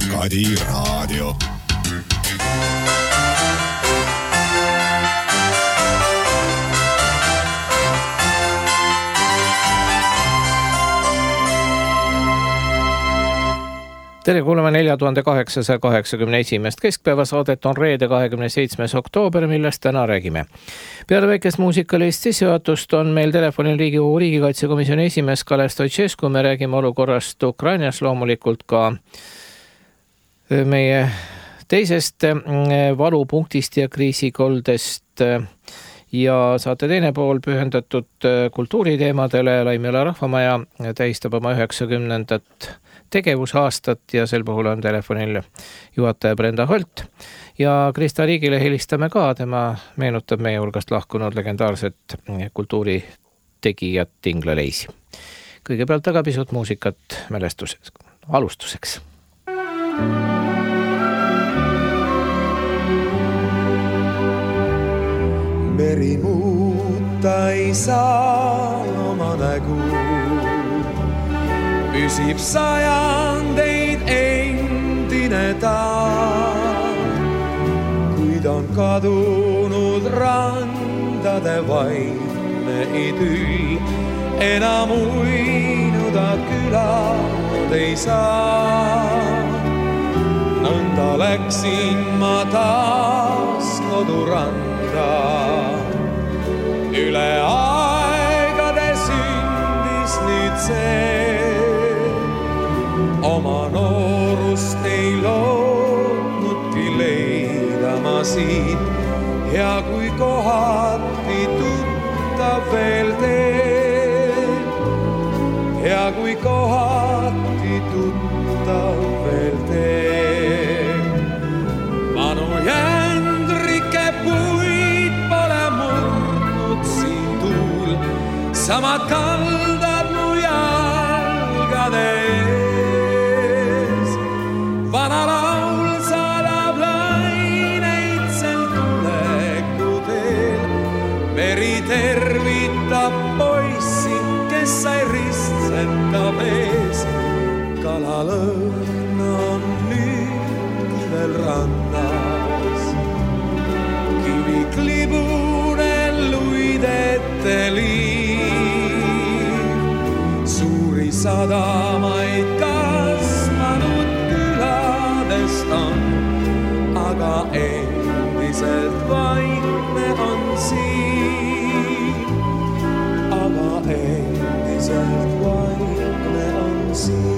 Kadi raadio. Tere kuulama 4881. Keskpäeva saadet on reede 27. oktoober, millest täna räägime. Peale väikest muusikalist sissejuhatust on meil telefonil Riigikogu riigikaitsekomisjoni esimees Kalev Stoicescu. Me räägime olukorrast Ukrainas, loomulikult ka meie teisest valupunktist ja kriisikoldest. Ja saate teine pool pühendatud kultuuriteemadele. Laimjala Rahvamaja tähistab oma 90. tegevusaastat ja sel puhul on telefonil juhataja Brenda Holt. Ja Krista Riigile helistame ka, tema meenutab meie hulgast lahkunud legendaarset kultuuritegijat Ingla Leisi. Kõigepealt aga pisut muusikat mälestuseks, alustuseks. Meri muuta ei saa oma nägu, püsib sajandeid endine ta, kuid on kadunud randade vaimne idüll, enam uinuda külad ei saa. Nõnda läksin ma taas koduranda, üle aegade sündis nüüd see. Oma noorust ei loodnudki leida ma siit, ja kui kohati tuttav veel teeb, ja kui kohati tuttav veel teeb. Manu jändrike puid pole murdnud siin tuul, samad kaldad mu jalgade ees. Vana laul saadab laineid sel tuleku teel, meri tervitab poissi, kes sai ristseta mees. Kalalõhn on nüüdki veel rannas, kivi klibune luidete liiv, suuri sadamaid kasvanud küladest on, aga endiselt vaikne on siin, aga endiselt vaikne on siin.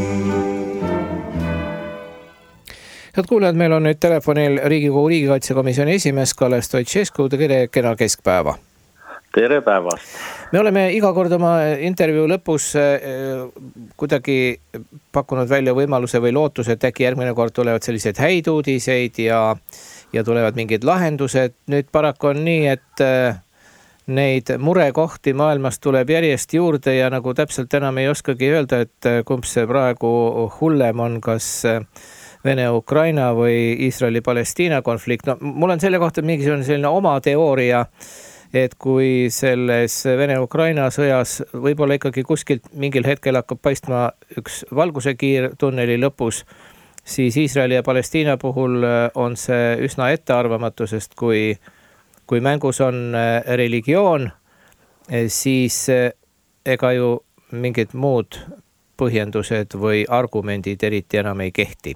Head kuulajad, meil on nüüd telefonil Riigikogu riigikaitsekomisjoni esimees Kalev Stoicescu. Tere, kena keskpäeva. Tere päevast. Me oleme iga kord oma intervjuu lõpus kuidagi pakkunud välja võimaluse või lootuse, et äkki järgmine kord tulevad sellised häid uudiseid ja tulevad mingid lahendused. Nüüd paraku on nii, et neid murekohti maailmas tuleb järjest juurde ja nagu täpselt enam ei oskagi öelda, et kumb see praegu hullem on, kas Vene-Ukraina või Iisraeli-Palestiina konflikt. No, mul on selle kohta mingisugune selline oma teooria, et kui selles Vene-Ukraina sõjas võib-olla ikkagi kuskilt mingil hetkel hakkab paistma üks valgusekiir tunneli lõpus, siis Iisraeli ja Palestiina puhul on see üsna ettearvamatu, sest kui mängus on religioon, siis ega ju mingid muud põhjendused või argumendid eriti enam ei kehti.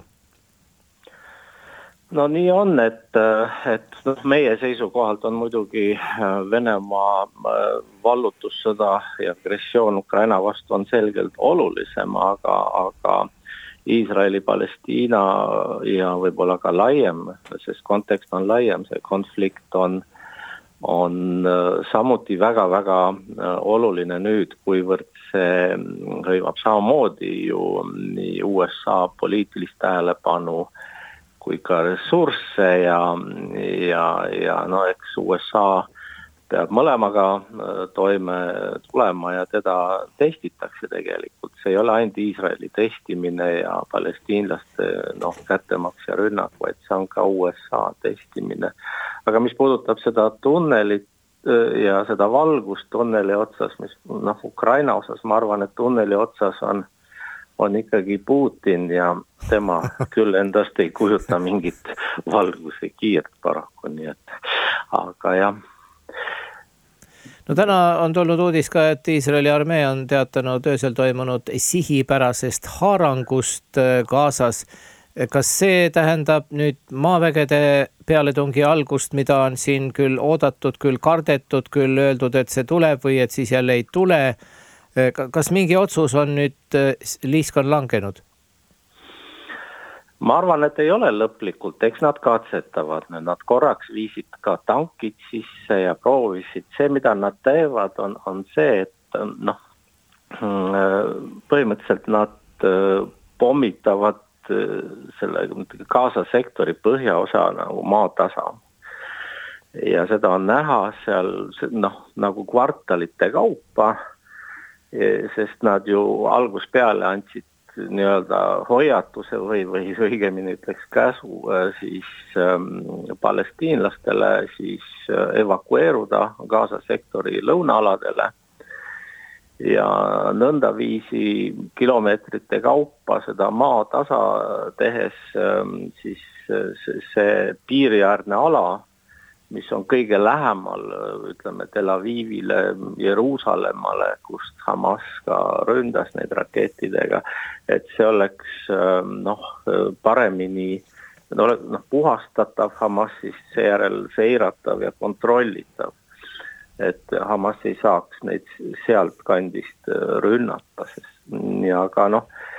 No nii on, et meie seisukohalt on muidugi Venemaa vallutussõda ja agressioon Ukraina vastu on selgelt olulisem, aga Iisraeli, Palestiina ja võib-olla ka laiem, sest kontekst on laiem, see konflikt on samuti väga-väga oluline nüüd, kuivõrd see hõivab samamoodi ju nii USA poliitilist tähelepanu kui ka ressursse ja no eks USA peab mõlemaga toime tulema ja teda testitakse tegelikult. See ei ole ainult Iisraeli testimine ja palestiinlaste kättemaks ja rünnak, vaid see on ka USA testimine. Aga mis puudutab seda tunnelit ja seda valgust tunneli otsas, mis Ukraina osas, ma arvan, et tunneli otsas on ikkagi Putin ja tema küll endast ei kujuta mingit valguse kiirt paraku, nii et aga jah. No täna on tulnud uudis ka, et Iisraeli armee on teatanud öösel toimunud sihipärasest haarangust Gazas. Kas see tähendab nüüd maavägede pealetungi algust, mida on siin küll oodatud, küll kardetud, küll öeldud, et see tuleb või et siis jälle ei tule? Kas mingi otsus on nüüd liiskon langenud? Ma arvan, et ei ole lõplikult, eks nad katsetavad, nad korraks viisid ka tankid sisse ja proovisid. See, mida nad teevad, on see, et põhimõtteliselt nad pommitavad selle Gaza sektori põhjaosa nagu maatasa. Ja seda on näha seal nagu kvartalite kaupa, sest nad ju algus peale andsid nii-öelda hoiatuse või õigemini ütleks käsu siis palestiinlastele siis evakueeruda Gaza sektori lõunaaladele ja nõnda viisi kilomeetrite kaupa seda maatasa tehes siis see piiriäärne ala, mis on kõige lähemal, ütleme Tel Avivile, Jeruusalemmale, kust Hamas ka ründas neid rakettidega, et see oleks paremini puhastatav Hamasist, seejärel seiratav ja kontrollitav, et Hamas ei saaks neid sealt kandist rünnata. Ja aga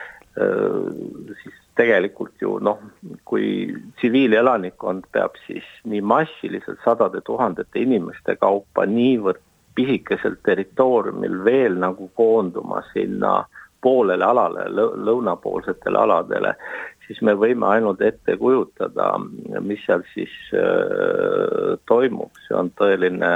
siis tegelikult ju kui tsiviilelanikkond peab siis nii massiliselt sadade tuhandete inimeste kaupa niivõrd pisikeselt territooriumil veel nagu koonduma sinna poolele alale, lõunapoolsetele aladele, siis me võime ainult ette kujutada, mis seal siis toimub. See on tõeline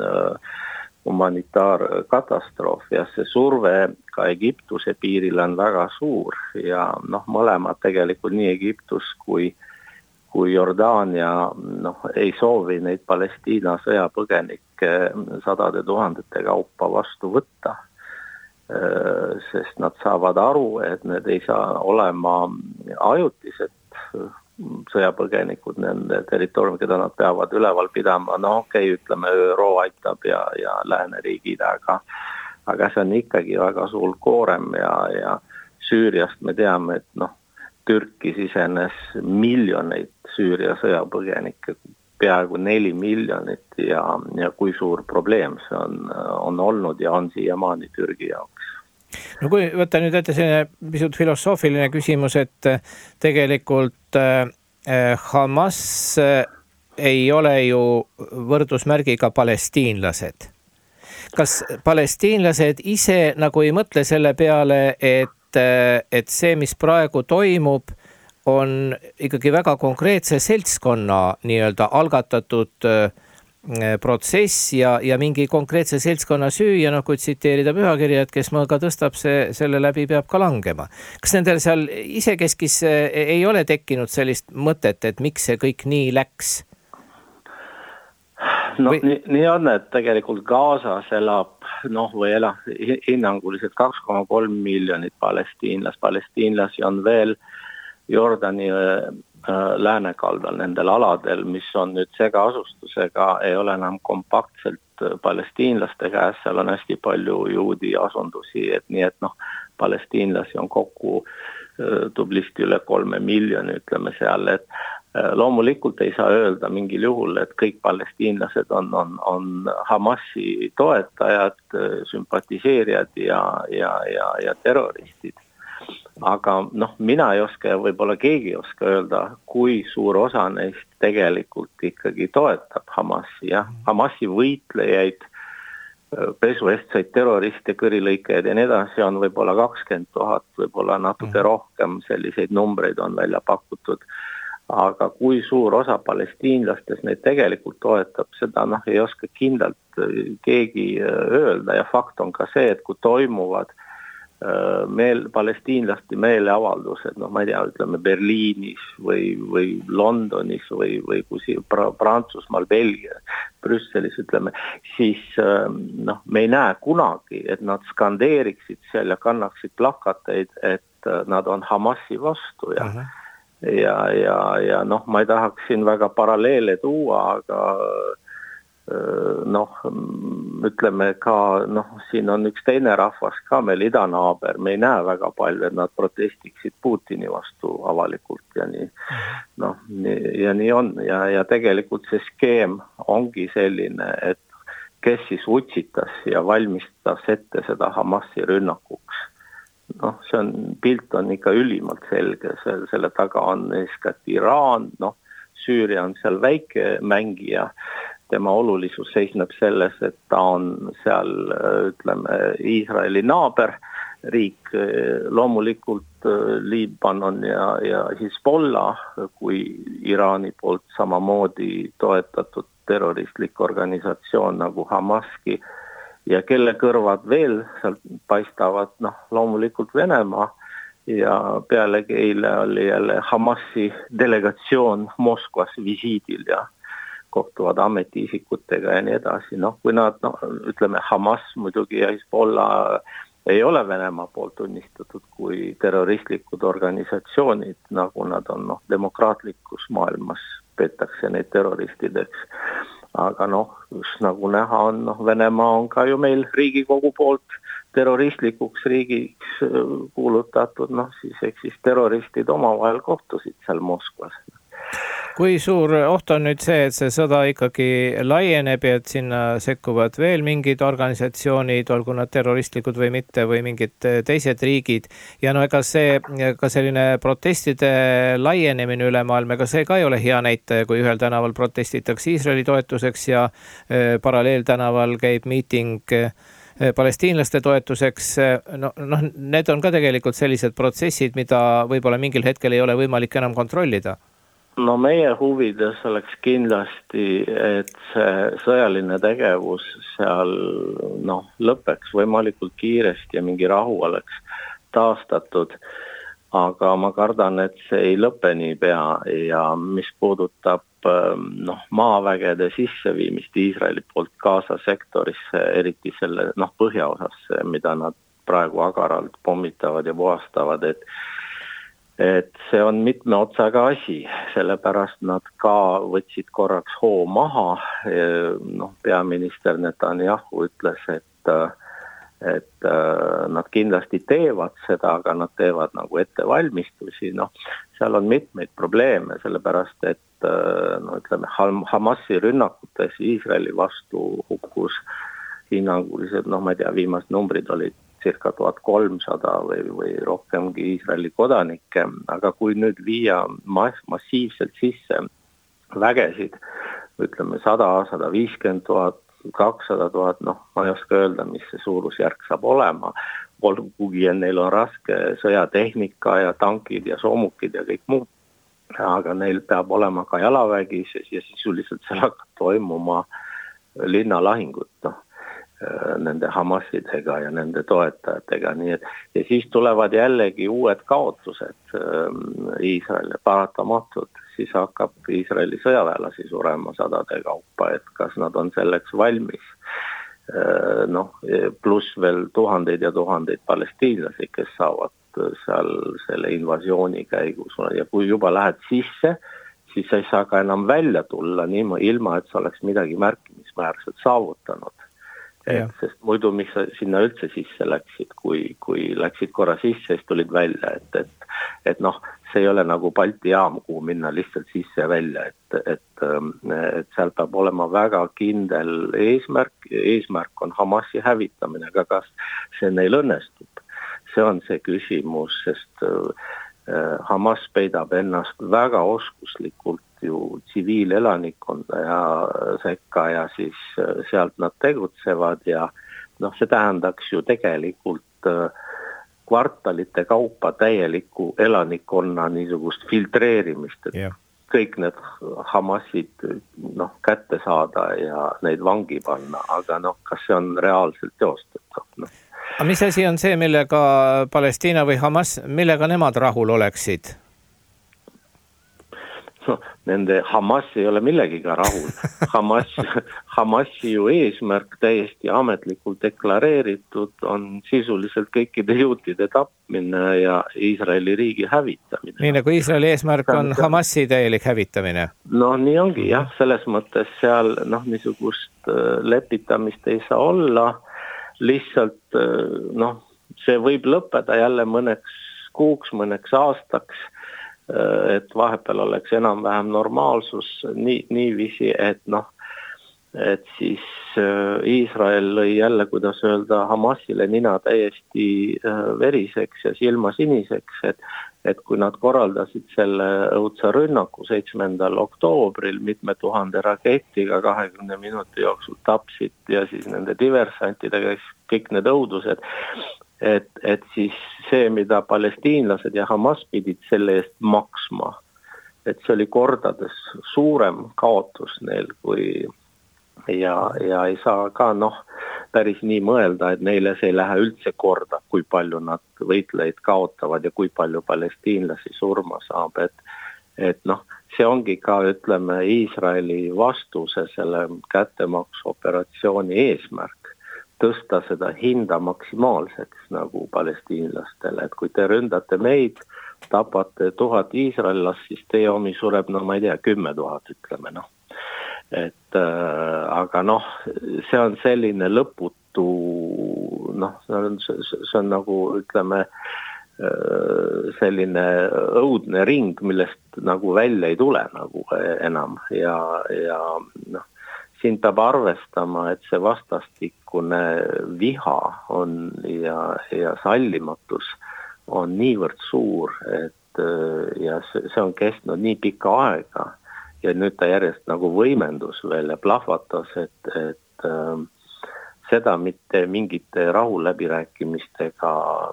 humanitaarkatastroof ja see surve ka Egiptuse piiril on väga suur ja mõlemad tegelikult nii Egiptus kui Jordaania ei soovi neid Palestiina sõjapõgenikke sadade tuhandete kaupa vastu võtta, sest nad saavad aru, et need ei saa olema ajutised sõjapõgenikud nende territooriumi, keda nad peavad üleval pidama. Ütleme, ÜRO aitab ja lääneriigid, aga see on ikkagi väga suur koorem ja Süüriast me teame, et Türki sisenes miljoneid Süüria sõjapõgenikke, peaaegu 4 miljonit ja kui suur probleem see on olnud ja on siiamaani Türgi jaoks. No kui võtta nüüd ette selline pisut filosoofiline küsimus, et tegelikult Hamas ei ole ju võrdusmärgiga palestiinlased. Kas palestiinlased ise nagu ei mõtle selle peale, et see, mis praegu toimub, on ikkagi väga konkreetse seltskonna nii-öelda algatatud protsess ja mingi konkreetse seltskonna süü ja kui tsiteerida pühakirja, et kes mõõga tõstab, selle läbi peab ka langema. Kas nendel seal isekeskis ei ole tekkinud sellist mõtet, et miks see kõik nii läks? Nii on, et tegelikult Gazas elab hinnanguliselt 2,3 miljonit palestiinlasi on veel Jordani läänekaldal nendel aladel, mis on nüüd segaasustusega, ei ole enam kompaktselt palestiinlaste käes, seal on hästi palju juudi asundusi, et nii et palestiinlasi on kokku tublisti üle 3 miljoni, ütleme seal, et loomulikult ei saa öelda mingil juhul, et kõik palestiinlased on Hamasi toetajad, sümpatiseerijad ja terroristid. Aga mina ei oska ja võib-olla keegi ei oska öelda, kui suur osa neist tegelikult ikkagi toetab Hamasi. Hamasi võitlejaid, pesuestseid terroriste, kõrilõikajaid ja nii edasi on võib-olla 20 000, võib-olla natuke rohkem, selliseid numbreid on välja pakutud. Aga kui suur osa palestiinlastes neid tegelikult toetab, seda ei oska kindlalt keegi öelda ja fakt on ka see, et kui toimuvad palestiinlaste meeleavaldused, ma ei tea, ütleme Berliinis või Londonis või Prantsusmaal, Brüsselis, ütleme, siis me ei näe kunagi, et nad skandeeriksid seal ja kannaksid plakateid, et nad on Hamasi vastu ja ma ei tahaks siin väga paralleele tuua, aga ütleme ka, siin on üks teine rahvas ka meil idanaaber, me ei näe väga palju, et nad protestiksid Putini vastu avalikult ja nii, nii on ja tegelikult see skeem ongi selline, et kes siis utsitas ja valmistas ette seda Hamasi rünnakuks. See pilt on ikka ülimalt selge, selle taga on eeskätt Iraan, Süüria on seal väike mängija, tema olulisus seisneb selles, et ta on seal, ütleme, Iisraeli naaberriik, loomulikult Liibanon ja Hezbollah, kui Iraani poolt samamoodi toetatud terroristlik organisatsioon nagu Hamaski ja kelle kõrvad veel sealt paistavad, loomulikult Venemaa ja pealegi eile oli jälle Hamasi delegatsioon Moskvas visiidil ja kohtuvad ametiisikutega ja nii edasi. Kui nad, ütleme, Hamas muidugi ja Hezbollah ei ole Venemaa poolt tunnistatud kui terroristlikud organisatsioonid, nagu nad on demokraatlikus maailmas peetakse neid terroristideks. Aga nagu näha on, Venemaa on ka ju meil Riigikogu poolt terroristlikuks riigiks kuulutatud, siis eks siis terroristid omavahel kohtusid seal Moskvas. Kui suur oht on nüüd see, et see sõda ikkagi laieneb ja et sinna sekkuvad veel mingid organisatsioonid, olgu nad terroristlikud või mitte, või mingid teised riigid. Ja ega see ka selline protestide laienemine üle maailma, ega see ka ei ole hea näitaja, kui ühel tänaval protestitakse Iisraeli toetuseks ja paralleeltänaval käib miiting palestiinlaste toetuseks. Need on ka tegelikult sellised protsessid, mida võib-olla mingil hetkel ei ole võimalik enam kontrollida. Meie huvides oleks kindlasti, et see sõjaline tegevus seal lõpeks võimalikult kiiresti ja mingi rahu oleks taastatud, aga ma kardan, et see ei lõpe niipea ja mis puudutab maavägede sisseviimist Iisraeli poolt Gaza sektorisse, eriti selle põhjaosasse, mida nad praegu agaralt pommitavad ja puhastavad, et see on mitme otsaga asi, sellepärast nad ka võtsid korraks hoo maha. Peaminister Netanyahu ütles, et nad kindlasti teevad seda, aga nad teevad nagu ettevalmistusi. Seal on mitmeid probleeme, sellepärast et ütleme, Hamasi rünnakutes Iisraeli vastu hukkus hinnanguliselt, ma ei tea, viimased numbrid olid circa 1300 või rohkemgi Iisraeli kodanikke, aga kui nüüd viia massiivselt sisse vägesid, ütleme 100, 150 000, 200 000, ma ei oska öelda, mis see suurusjärk saab olema, kuigi neil on raske sõjatehnika ja tankid ja soomukid ja kõik muud, aga neil peab olema ka jalavägi ja sisuliselt seal hakkab toimuma linnalahingut, nende Hamasidega ja nende toetajatega, nii et ja siis tulevad jällegi uued kaotused Iisraeli paratamatult, siis hakkab Iisraeli sõjaväelasi surema sadade kaupa, et kas nad on selleks valmis. Pluss veel tuhandeid ja tuhandeid palestiinlasi, kes saavad seal selle invasiooni käigus ja kui juba lähed sisse, siis sa ei saa ka enam välja tulla ilma, et sa oleks midagi märkimisväärselt saavutanud. Sest muidu miks sa sinna üldse sisse läksid, kui läksid korra sisse, siis tulid välja, et see ei ole nagu Balti jaam, kuhu minna lihtsalt sisse ja välja, et seal peab olema väga kindel eesmärk on Hamasi hävitamine, aga kas see neil õnnestub? See on see küsimus, sest Hamas peidab ennast väga oskuslikult ju tsiviilelanikkonda ja sekka ja siis sealt nad tegutsevad ja see tähendaks ju tegelikult kvartalite kaupa täielikku elanikkonna niisugust filtreerimist, et kõik need Hamasid kätte saada ja neid vangi panna, aga kas see on reaalselt teostatav? Aga mis asi on see, millega Palestiina või Hamas, millega nemad rahul oleksid? no, nende Hamas ei ole millegiga rahul. Hamasi ju eesmärk täiesti ametlikult deklareeritud on sisuliselt kõikide juutide tapmine ja Iisraeli riigi hävitamine. Nii nagu Iisraeli eesmärk on Hamasi täielik hävitamine. No nii ongi jah, selles mõttes seal niisugust lepitamist ei saa olla, lihtsalt see võib lõppeda jälle mõneks kuuks, mõneks aastaks, et vahepeal oleks enam-vähem normaalsus niiviisi, et et siis Iisrael lõi jälle, kuidas öelda, Hamasile nina täiesti veriseks ja silmasiniseks, et kui nad korraldasid selle õudse rünnaku 7. oktoobril mitme tuhande raketiga 20 minuti jooksul tapsid ja siis nende diversantidega kõik need õudused, et siis see, mida palestiinlased ja Hamas pidid selle eest maksma, et see oli kordades suurem kaotus neil kui ja ei saa ka päris nii mõelda, et neile see ei lähe üldse korda, kui palju nad võitlejaid kaotavad ja kui palju palestiinlasi surma saab, et see ongi ka, ütleme, Iisraeli vastuse selle kättemaksuoperatsiooni eesmärk, tõsta seda hinda maksimaalseks nagu palestiinlastele, et kui te ründate meid, tapate 1000 iisraellast, siis teie omi sureb, ma ei tea, 10 000, ütleme, et aga see on selline lõputu, see on nagu, ütleme, selline õudne ring, millest nagu välja ei tule nagu enam ja siin peab arvestama, et see vastastikune viha on ja sallimatus on niivõrd suur, et ja see on kestnud nii pikka aega ja nüüd ta järjest nagu võimendus veel ja plahvatas, et seda mitte mingite rahuläbirääkimistega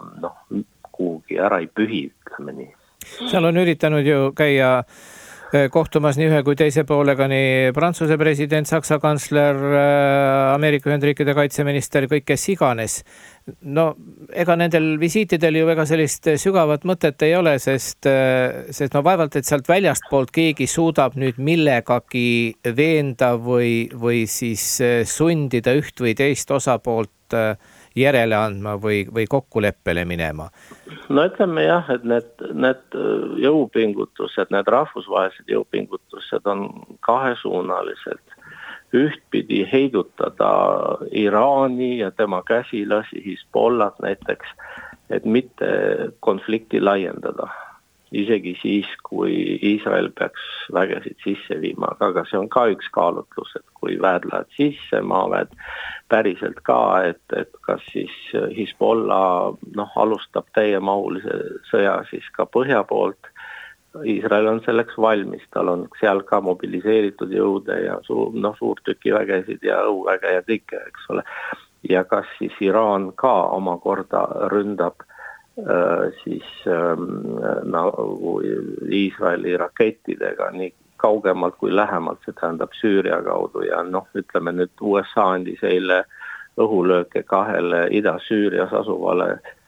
kuhugi ära ei pühi, ütleme nii. Seal on üritanud ju käia kohtumas nii ühe kui teise poolega nii Prantsuse president, Saksa kantsler, Ameerika Ühendriikide kaitseminister, kõik kes iganes. Ega nendel visiitidel ju väga sellist sügavat mõtet ei ole, sest vaevalt, et sealt väljastpoolt keegi suudab nüüd millegagi veenda või siis sundida üht või teist osapoolt järele andma või kokkuleppele minema. Ütleme jah, et need jõupingutused, need rahvusvahelised jõupingutused on kahesuunaliselt. Ühtpidi heidutada Iraani ja tema käsilasi Hezbollah näiteks, et mitte konflikti laiendada. Isegi siis, kui Iisrael peaks vägesid sisse viima, aga see on ka üks kaalutlus, et kui väed lähevad sisse, maaväed päriselt ka, et kas siis Hezbollah alustab täiemahulise sõja siis ka põhja poolt. Iisrael on selleks valmis, tal on seal ka mobiliseeritud jõude ja suurtükivägesid ja õuväge ja kõike, eks ole. Ja kas siis Iraan ka omakorda ründab siis nagu Iisraeli rakettidega nii kaugemalt kui lähemalt, see tähendab Süüria kaudu ja ütleme nüüd USA andis eile õhulööke 2 Ida-Süürias asuvale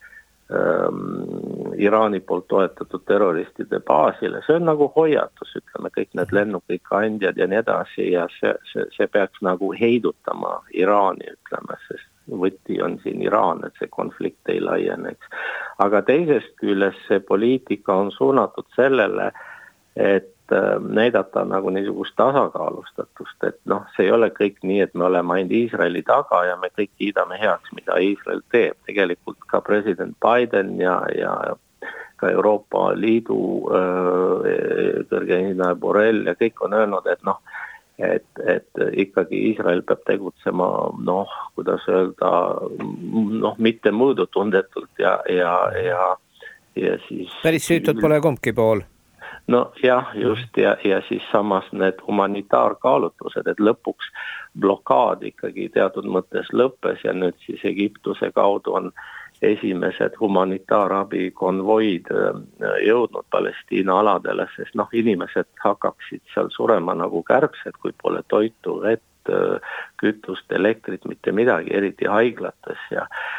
Iraani poolt toetatud terroristide baasile. See on nagu hoiatus, ütleme, kõik need lennukikandjad ja nii edasi ja see peaks nagu heidutama Iraani, ütleme, sest võti on siin Iraan, et see konflikt ei laieneks. Aga teisest küljest see poliitika on suunatud sellele, et näidata nagu niisugust tasakaalustatust, et see ei ole kõik nii, et me oleme ainult Iisraeli taga ja me kõik kiidame heaks, mida Iisrael teeb. Tegelikult ka president Biden ja ka Euroopa Liidu kõrge esindaja Borrell ja kõik on öelnud, et ikkagi Iisrael peab tegutsema, kuidas öelda, mitte mõõdutundetult ja siis... Päris süütud pole kumbki pool. Jah, just ja siis samas need humanitaarkaalutlused, et lõpuks blokaad ikkagi teatud mõttes lõppes ja nüüd siis Egiptuse kaudu on esimesed humanitaarabi konvoid jõudnud Palestiina aladele, sest inimesed hakkaksid seal surema nagu kärbsed, kui pole toitu, vett, kütust, elektrit, mitte midagi, eriti haiglates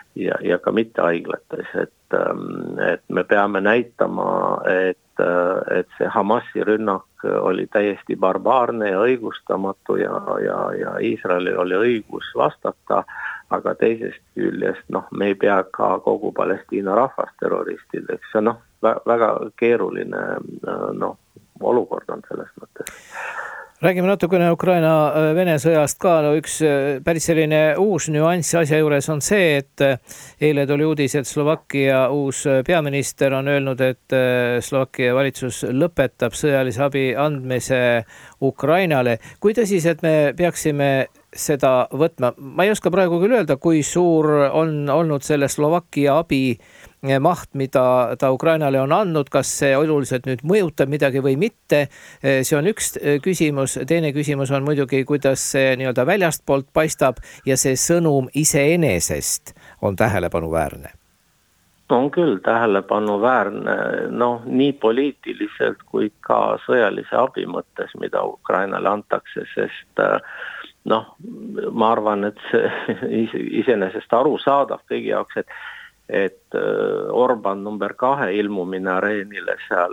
ja ka mitte haiglates, et me peame näitama, et see Hamasi rünnak oli täiesti barbaarne ja õigustamatu ja Iisraelil oli õigus vastata, aga teisest küljest me ei pea ka kogu Palestiina rahvast terroristideks. See väga keeruline olukord on selles mõttes. Räägime natukene Ukraina-Vene sõjast ka. Üks päris selline uus nüanss asja juures on see, et eile tuli uudis, et Slovakkia uus peaminister on öelnud, et Slovakkia valitsus lõpetab sõjalise abi andmise Ukrainale. Kui tõsiselt me peaksime seda võtma? Ma ei oska praegu küll öelda, kui suur on olnud selle Slovakkia abi maht, mida ta Ukrainale on andnud, kas see oluliselt nüüd mõjutab midagi või mitte. See on üks küsimus. Teine küsimus on muidugi, kuidas see nii-öelda väljastpoolt paistab ja see sõnum iseenesest on tähelepanuväärne. On küll tähelepanuväärne, nii poliitiliselt kui ka sõjalise abi mõttes, mida Ukrainale antakse, sest ma arvan, et see iseenesest arusaadav kõigi jaoks, et Orban number 2 ilmumine areenile seal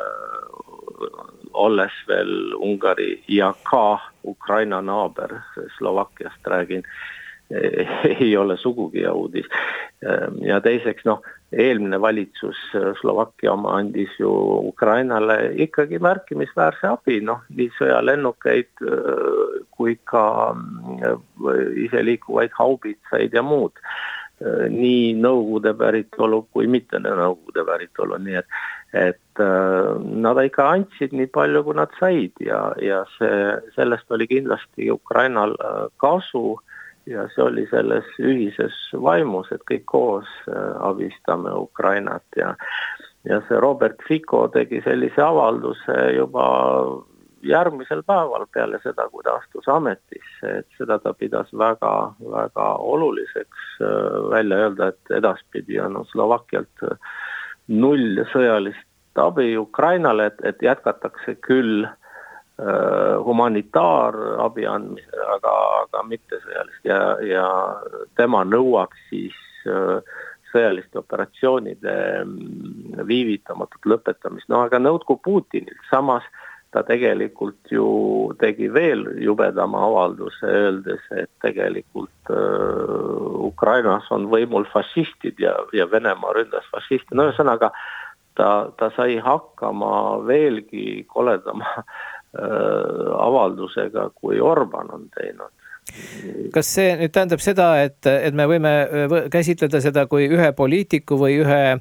olles veel Ungari ja ka Ukraina naaber, Slovakkiast räägin, ei ole sugugi uudis. Ja teiseks, eelmine valitsus Slovakkia oma andis ju Ukrainale ikkagi märkimisväärse abi, nii sõjalennukeid kui ka iseliikuvaid haubitsaid ja muud. Nii Nõukogude päritolu kui mitte Nõukogude päritolu, nii et nad ikka andsid nii palju, kui nad said ja sellest oli kindlasti Ukrainal kasu ja see oli selles ühises vaimus, et kõik koos abistame Ukrainat ja see Robert Fico tegi sellise avalduse juba järgmisel päeval peale seda, kui ta astus ametisse, et seda ta pidas väga, väga oluliseks välja öelda, et edaspidi on Slovakkialt 0 sõjalist abi Ukrainale, et jätkatakse küll humanitaarabi andmise, aga mitte sõjalist ja tema nõuab siis sõjaliste operatsioonide viivitamatut lõpetamist. Aga nõudku Putinilt, samas ta tegelikult ju tegi veel jubedama avalduse öeldes, et tegelikult Ukrainas on võimul fašistid ja Venemaa ründas fašisti. Ühesõnaga, ta sai hakkama veelgi koledama avaldusega, kui Orban on teinud. Kas see nüüd tähendab seda, et me võime käsitleda seda kui ühe poliitiku või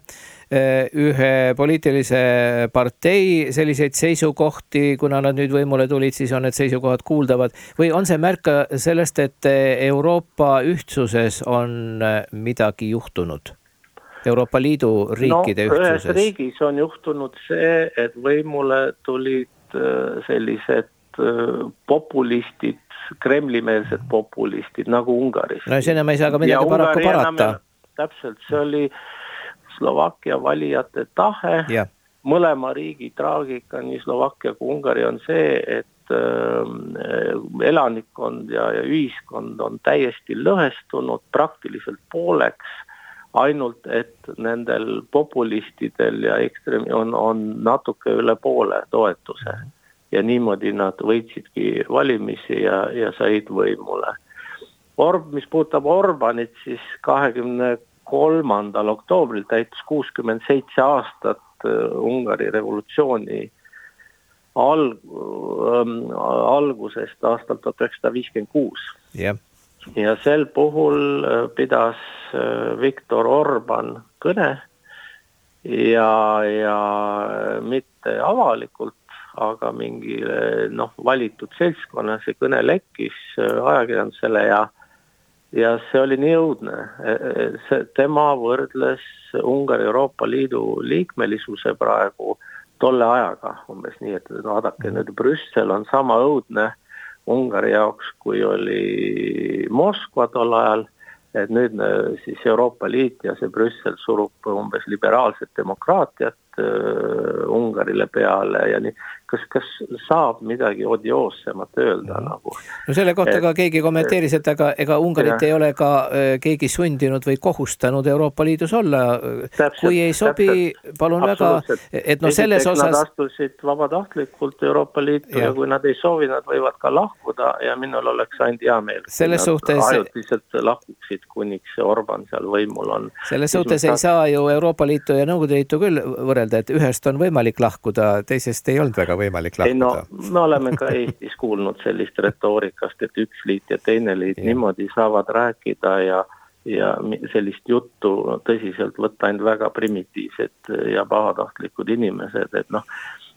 ühe poliitilise partei selliseid seisukohti, kuna nad nüüd võimule tulid, siis on need seisukohad kuuldavad, või on see märk sellest, et Euroopa ühtsuses on midagi juhtunud? Euroopa Liidu riikide ühtsuses? Ühes riigis on juhtunud see, et võimule tulid sellised populistid, kremlimeelsed populistid nagu Ungaris. No sinna me ei saa ka midagi paraku parata. Täpselt, see oli Slovakkia valijate tahe. Ja. Mõlema riigi traagika, nii Slovakkia kui Ungari on see, et elanikkond ja ühiskond on täiesti lõhestunud praktiliselt pooleks, ainult et nendel populistidel ja ekstremi on natuke üle poole toetuse. Ja niimoodi nad võitsidki valimisi ja said võimule. Mis puudutab Orbanit, siis 23. oktoobril täitus 67 aastat Ungari revolutsiooni algusest aastal 1956. Yeah. Ja sel puhul pidas Viktor Orban kõne ja mitte avalikult, aga mingi valitud seltskonna see kõne lekkis ajakirjandusele ja see oli nii õudne. Tema võrdles Ungari Euroopa Liidu liikmelisuse praegu tolle ajaga, umbes nii, et vaadake nüüd Brüssel on sama õudne Ungari jaoks, kui oli Moskva tol ajal, et nüüd siis Euroopa Liit ja see Brüssel surub umbes liberaalset demokraatiat Ungarile peale ja nii. kas saab midagi odioossemat öelda nagu? No selle kohta ka keegi kommenteeris, et ega Ungarit ei ole ka keegi sundinud või kohustanud Euroopa Liidus olla. Kui ei sobi, palun väga, et no selles osas... Nad astusid vabatahtlikult Euroopa Liitu ja kui nad ei soovi, nad võivad ka lahkuda ja minul oleks ainult hea meel. Selles suhtes... Ajutiselt lahkuksid, kuniks Orban seal võimul on. Selles suhtes ei saa ju Euroopa Liitu ja Nõukogude Liitu küll võrrelda, et ühest on võimalik lahkuda, teisest ei olnud väga võimalik lahkuda. No, me oleme ka Eestis kuulnud sellist retoorikast, et üks liit ja teine liit niimoodi saavad rääkida ja sellist juttu tõsiselt võtta ainult väga primitiivsed ja pahatahtlikud inimesed, et noh,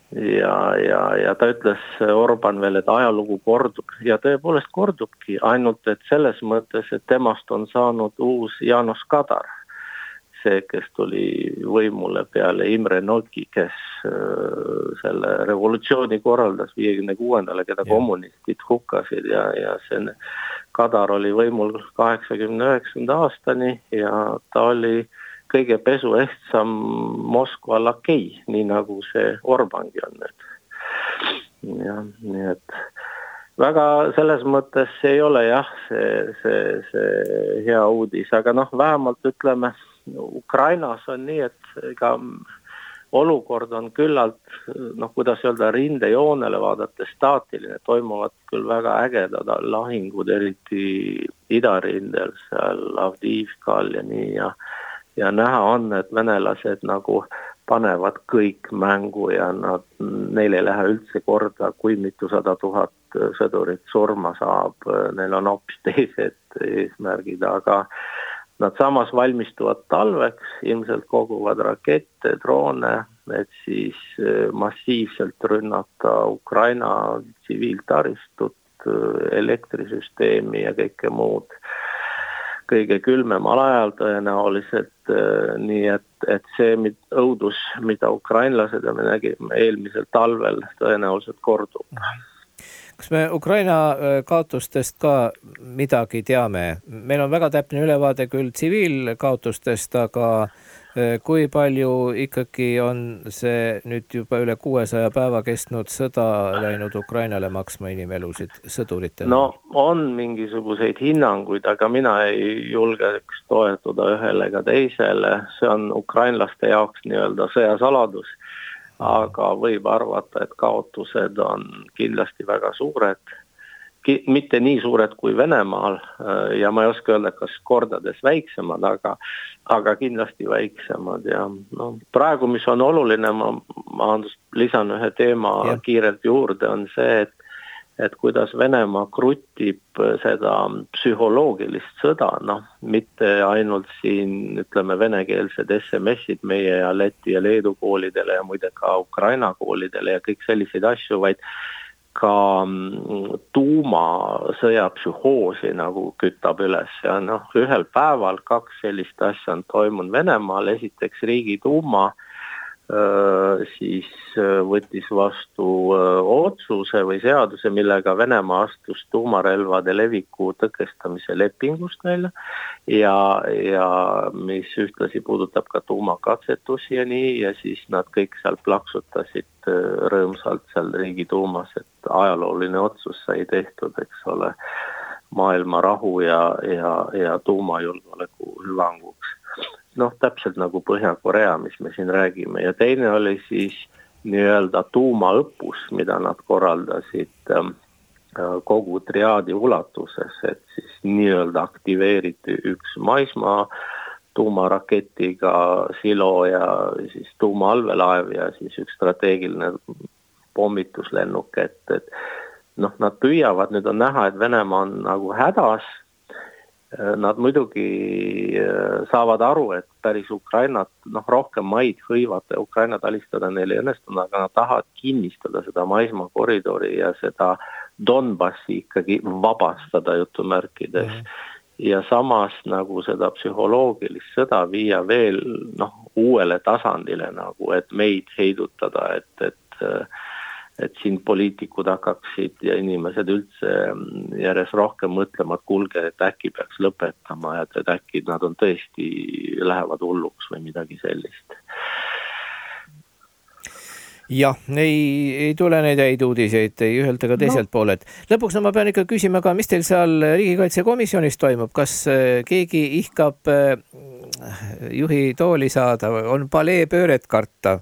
ja ta ütles Orban veel, et ajalugu kordub ja tõepoolest kordubki, ainult et selles mõttes, et temast on saanud uus János Kadar. See, kes tuli võimule peale Imre Nóki, kes selle revolutsiooni korraldas 56. keda kommunistid hukkasid ja see Kadar oli võimul 89. aastani ja ta oli kõige pesuehtsam Moskva lakei, nii nagu see Orbangi on nüüd. Ja, nii et väga selles mõttes ei ole see hea uudis, aga noh, vähemalt ütleme, Ukrainas on nii, et ega olukord on küllalt, kuidas öelda, rindejoonele vaadates staatiline, toimuvad küll väga ägedad lahingud, eriti idarindel, seal Avdiivkal ja nii ja näha on, et venelased nagu panevad kõik mängu ja neil ei lähe üldse korda, kui mitu 100 000 sõdurit surma saab, neil on hoopis teised eesmärgid, aga nad samas valmistuvad talveks, ilmselt koguvad rakette, droone, et siis massiivselt rünnata Ukraina tsiviiltaristut, elektrisüsteemi ja kõike muud. Kõige külmemal ajal tõenäoliselt, nii et see õudus, mida ukrainlased ja me nägime eelmisel talvel, tõenäoliselt kordub. Kas me Ukraina kaotustest ka midagi teame? Meil on väga täpne ülevaade küll tsiviilkaotustest, aga kui palju ikkagi on see nüüd juba üle 600 päeva kestnud sõda läinud Ukrainale maksma inimelusid sõduritele? No on mingisuguseid hinnanguid, aga mina ei julgeks toetuda ühele ega teisele. See on ukrainlaste jaoks nii-öelda sõjasaladus. Aga võib arvata, et kaotused on kindlasti väga suured, mitte nii suured kui Venemaal ja ma ei oska öelda, kas kordades väiksemad, aga kindlasti väiksemad ja praegu, mis on oluline, ma lisan ühe teema kiirelt juurde, on see, et kuidas Venemaa krutib seda psühholoogilist sõda, mitte ainult siin, ütleme, venekeelsed SMS-id meie ja Läti ja Leedu koolidele ja muide ka Ukraina koolidele ja kõik selliseid asju, vaid ka tuumasõja psühhoosi nagu kütab üles ja ühel päeval 2 sellist asja on toimunud Venemaal, esiteks Riigiduuma siis võttis vastu otsuse või seaduse, millega Venemaa astus tuumarelvade leviku tõkestamise lepingust välja ja mis ühtlasi puudutab ka tuumakatsetusi ja nii ja siis nad kõik seal plaksutasid rõõmsalt seal Riigiduumas, et ajalooline otsus sai tehtud, eks ole, maailma rahu ja tuumajulgeoleku hüvanguks. Täpselt nagu Põhja-Korea, mis me siin räägime. Ja teine oli siis nii-öelda tuumaõppus, mida nad korraldasid kogu triaadi ulatuses, et siis nii-öelda aktiveeriti üks maismaa tuumaraketiga silo ja siis tuumaallvelaev ja siis üks strateegiline pommituslennuk, et nad püüavad, nüüd on näha, et Venemaa on nagu hädas. Nad muidugi saavad aru, et päris Ukrainat rohkem maid hõivata ja Ukraina alistada neil ei õnnestunud, aga nad tahavad kinnistada seda maismaakoridori ja seda Donbassi ikkagi vabastada jutumärkides. Ja samas nagu seda psühholoogilist sõda viia veel uuele tasandile, nagu, et meid heidutada, et siin poliitikud hakkaksid ja inimesed üldse järjest rohkem mõtlema, et kuulge, et äkki peaks lõpetama ja et äkki nad on tõesti lähevad hulluks või midagi sellist. Jah, ei tule neid häid uudiseid ei ühelt ega teiselt poolelt. Lõpuks ma pean ikka küsima ka, mis teil seal riigikaitsekomisjonis toimub? Kas keegi ihkab juhi tooli saada? On paleepööret karta?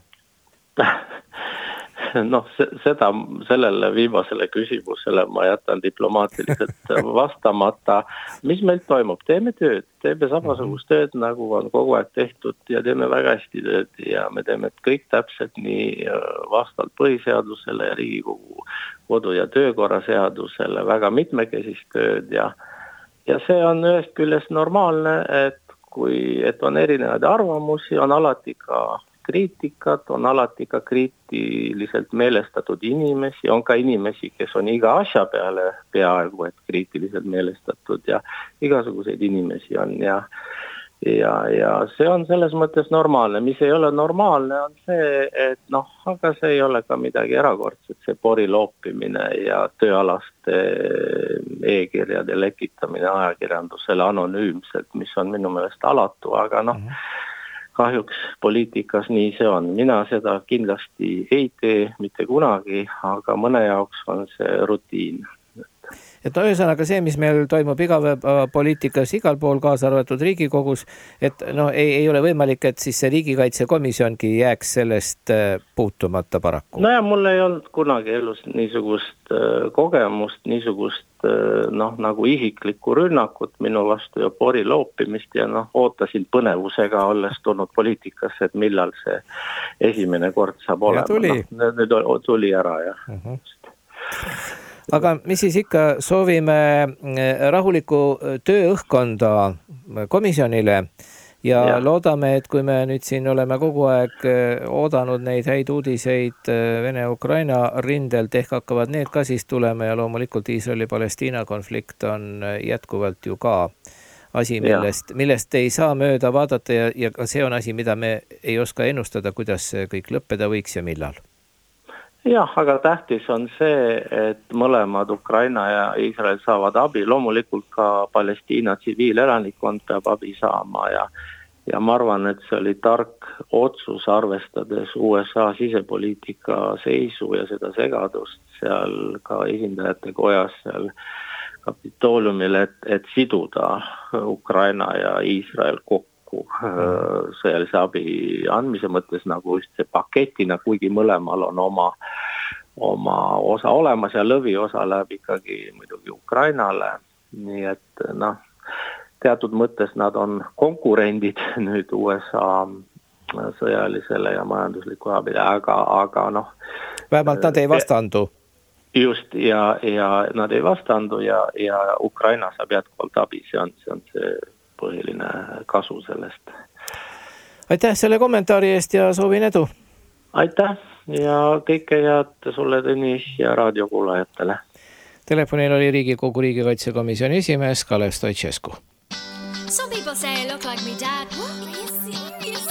Noh, sellele viimasele küsimusele ma jätan diplomaatiliselt vastamata. Mis meil toimub? Teeme tööd, teeme samasugust tööd, nagu on kogu aeg tehtud ja teeme väga hästi tööd ja me teeme kõik täpselt nii vastavalt põhiseadusele ja Riigikogu kodu- ja töökorra seadusele väga mitmekesist tööd ja see on ühest küljest normaalne, et on erinevaid arvamusi, on alati ka kriitikat, on alati ka kriitiliselt meelestatud inimesi, on ka inimesi, kes on iga asja peale peaaegu et kriitiliselt meelestatud ja igasuguseid inimesi on ja see on selles mõttes normaalne. Mis ei ole normaalne on see, et aga see ei ole ka midagi erakordset, see pori loopimine ja tööalaste e-kirjade lekitamine ajakirjandusele anonüümselt, mis on minu meelest alatu, aga kahjuks poliitikas nii see on. Mina seda kindlasti ei tee mitte kunagi, aga mõne jaoks on see rutiin. Et ühesõnaga see, mis meil toimub igapäevapoliitikas igal pool, kaasa arvatud Riigikogus, et ei ole võimalik, et siis see riigikaitsekomisjongi jääks sellest puutumata paraku. Ja mul ei olnud kunagi elus niisugust kogemust, niisugust nagu isiklikku rünnakut minu vastu ja pori loopimist ja ootasin põnevusega olles tulnud poliitikasse, et millal see esimene kord saab olema. Nüüd tuli ära, jah. Aga mis siis ikka soovime rahulikku tööõhkkonda komisjonile ja loodame, et kui me nüüd siin oleme kogu aeg oodanud neid häid uudiseid Vene-Ukraina rindelt, ehk hakkavad need ka siis tulema ja loomulikult Iisraeli-Palestiina konflikt on jätkuvalt ju ka asi, millest ei saa mööda vaadata ja ka see on asi, mida me ei oska ennustada, kuidas see kõik lõppeda võiks ja millal. Jah, aga tähtis on see, et mõlemad Ukraina ja Iisrael saavad abi. Loomulikult ka Palestiina tsiviilelanikkond peab abi saama ja ma arvan, et see oli tark otsus arvestades USA sisepoliitika seisu ja seda segadust seal ka esindajate kojas seal Kapitooliumil, et siduda Ukraina ja Iisrael kokku sõjalise abi andmise mõttes nagu just see paketina, kuigi mõlemal on oma osa olemas ja lõviosa läheb ikkagi muidugi Ukrainale. Nii et teatud mõttes nad on konkurendid nüüd USA sõjalisele ja majandusliku abile, aga vähemalt nad ei vastandu. Just, ja nad ei vastandu ja Ukraina saab jätkuvalt abi, see on see põhiline kasu sellest. Aitäh selle kommentaari eest ja soovin edu. Aitäh ja kõike head sulle, Tõnis, ja raadiokuulajatele. Telefonil oli Riigikogu riigikaitsekomisjoni esimees Kalev Stoicescu. Some people say I look like me dad. What? Are you serious?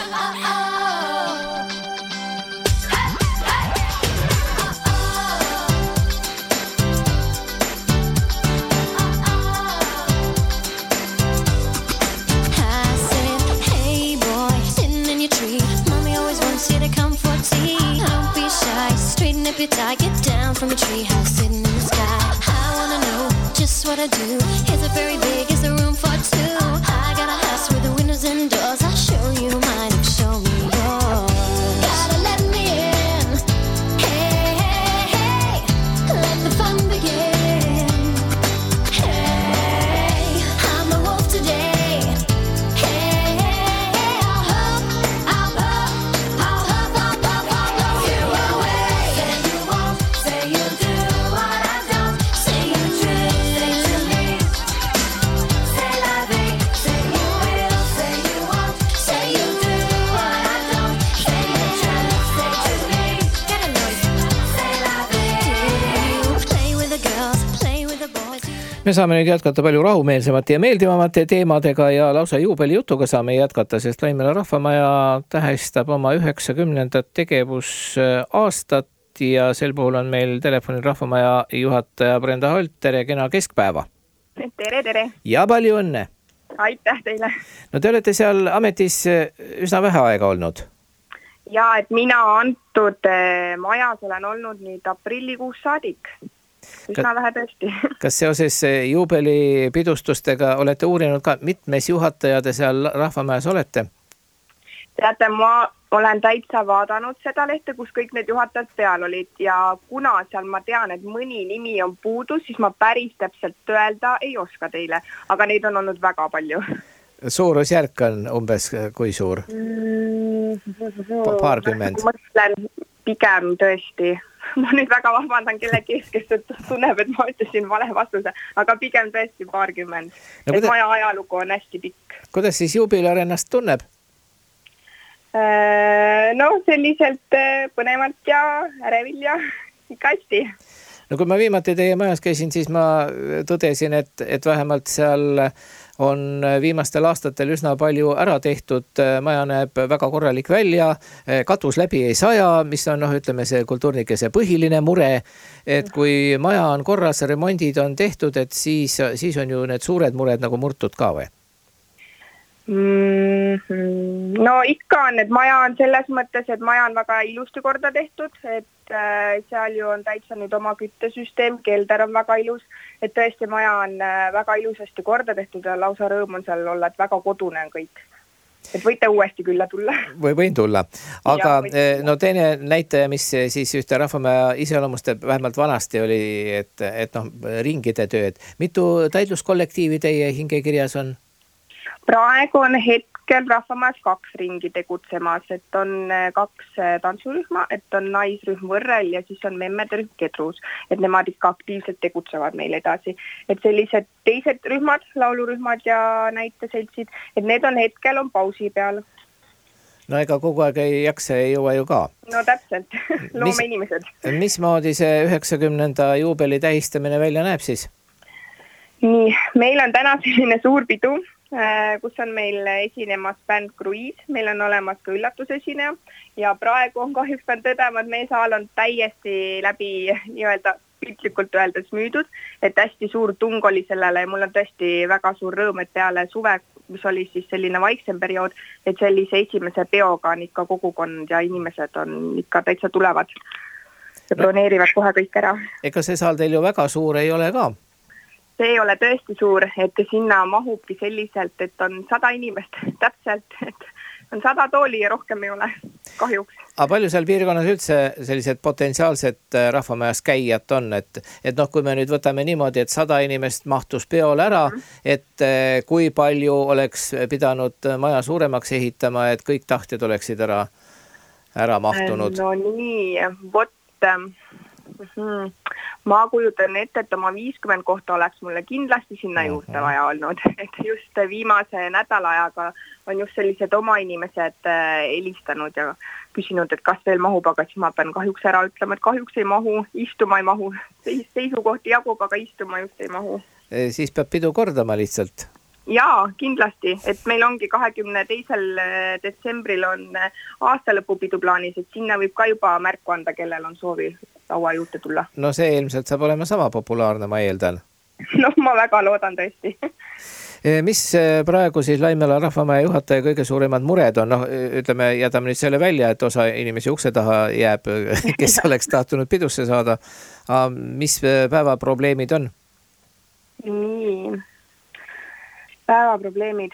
Get down from a treehouse sitting in the sky. I wanna know just what I do. Is it very big? Is there room for two? I got a house with the windows and doors. I'll show you mine and show me yours. Gotta let me in. Hey, hey, hey, let the fun begin. Hey, I'm a wolf today. Hey, hey, hey, I'll huff you away. Say you do what I don't. Say you true, say to me. Say la vie, say you will, say you won't. Say you do what I don't. Say you true, say to me. Get a noise. Say la vie. Play with the girls, play with the boys. Me saame nüüd jätkata palju rahumeelsemate ja meeldivamate teemadega ja lausa juubelijutuga saame jätkata, sest Laimela Rahvamaja tähistab oma 90. tegevusaastat ja sel puhul on meil telefonil Rahvamaja juhataja Brenda Holt. Tere, kena keskpäeva. Tere. Ja palju õnne. Aitäh teile. No te olete seal ametis üsna vähe aega olnud. ja et mina antud majas olen olnud nüüd aprillikuus saadik. Üsna vähe tõesti. Kas seoses juubelipidustustega olete uurinud ka, mitmes juhataja te seal Rahvamajas olete? Teate, ma olen täitsa vaadanud seda lehte, kus kõik need juhatajad peal olid ja kuna seal ma tean, et mõni nimi on puudu, siis ma päris täpselt öelda ei oska teile, aga neid on olnud väga palju. Suurusjärk on umbes kui suur? Paarkümmend? Mõtlen pigem tõesti. Ma nüüd väga vabandan kellegi ees, kes tunneb, et ma ütlesin vale vastuse, aga pigem tõesti paarkümmend. No, maja ajalugu on hästi pikk. Kuidas siis juubilar ennast tunneb? No selliselt põnevalt ja ärevil ja ikka hästi. No kui ma viimati teie majas käisin, siis ma tõdesin, et vähemalt seal on viimastel aastatel üsna palju ära tehtud. Maja näeb väga korralik välja, katus läbi ei saja, mis on ütleme see kultuurnikese põhiline mure, et kui maja on korras, remondid on tehtud, et siis on ju need suured mured nagu murtud ka või? No ikka on, et maja on selles mõttes, et maja on väga ilusti korda tehtud, et seal ju on täitsa nüüd oma küttesüsteem, kelder on väga ilus, et tõesti maja on väga ilusasti korda tehtud ja lausa rõõm on seal olla, et väga kodune on kõik. Et võite uuesti külla tulla. Võin tulla. Aga no teine näitaja, mis siis ühte Rahvamaja iseloomustab vähemalt vanasti oli, et ringide tööd. Mitu täitluskollektiivi teie hingekirjas on? Praegu on hetkel Rahvamajas 2 ringi tegutsemas, et on 2 tantsurühma, et on naisrühm Võrrel ja siis on memmedrühm Kedrus, et nemad ikka aktiivselt tegutsevad meil edasi. Et sellised teised rühmad, laulurühmad ja näiteseltsid, et need on hetkel pausi peal. No ega kogu aeg ei jaksa, ei jõua ju ka. No täpselt, loome inimesed. Mismoodi see 90. juubeli tähistamine välja näeb siis? Nii, meil on täna selline suur pidu, kus on meil esinemas bänd Kruiis, meil on olemas ka üllatusesineja ja praegu on kahjuks pean tõdema, et meie saal on täiesti läbi nii-öelda piltlikult öeldes müüdud, et hästi suur tung oli sellele ja mul on tõesti väga suur rõõm, et peale suve, mis oli siis selline vaiksem periood, et sellise esimese peoga on ikka kogukond ja inimesed on ikka täitsa tulevad ja broneerivad kohe kõik ära. Ega see saal teil ju väga suur ei ole ka? See ei ole tõesti suur, et sinna mahubki selliselt, et on 100 inimest täpselt, et on 100 tooli ja rohkem ei ole kahjuks. Aga palju seal piirkonnas üldse sellised potentsiaalsed Rahvamajas käijad on, et kui me nüüd võtame niimoodi, et 100 inimest mahtus peole ära, et kui palju oleks pidanud maja suuremaks ehitama, et kõik tahtjad oleksid ära mahtunud? No nii, ma kujutan ette, et oma 50 kohta oleks mulle kindlasti sinna juurde vaja olnud, et just viimase nädala ajaga on just sellised oma inimesed helistanud ja küsinud, et kas veel mahub, aga siis ma pean kahjuks ära ütlema, et kahjuks ei mahu, istuma ei mahu, seisukohti jagub, aga istuma just ei mahu. Siis peab pidu kordama lihtsalt. Jaa, kindlasti, et meil ongi 22. detsembril on aastalõpupidu plaanis, et sinna võib ka juba märku anda, kellel on soovi laua juurde tulla. No see ilmselt saab olema sama populaarne, ma eeldan. No ma väga loodan tõesti. Mis praegu siis Laimela Rahvamaja juhataja kõige suuremad mured on? Ütleme, jätame nüüd selle välja, et osa inimesi ukse taha jääb, kes oleks tahtunud pidusse saada. Mis päevaprobleemid on? Nii, päevaprobleemid.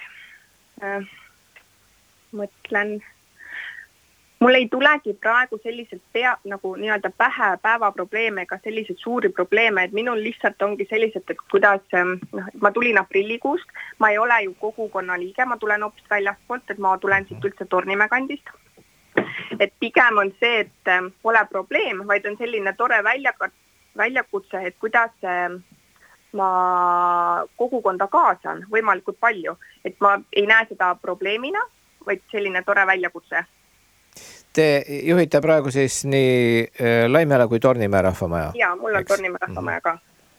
Mõtlen. Mul ei tulegi praegu selliselt nagu nii-öelda pähe päevaprobleeme ega selliseid suuri probleeme, et minul lihtsalt ongi sellised, et kuidas ma tulin aprillikuust, ma ei ole ju kogukonna liige, ma tulen hoopis väljastpoolt, et ma tulen siit üldse Tornimäe kandist. Et pigem on see, et pole probleem, vaid on selline tore väljakutse, et kuidas ma kogukonda kaasan võimalikult palju, et ma ei näe seda probleemina, vaid selline tore väljakutse. Te juhite praegu siis nii Laimela kui Tornimäe Rahvamaja? Jaa, mul on Tornimäe Rahvamaja ka.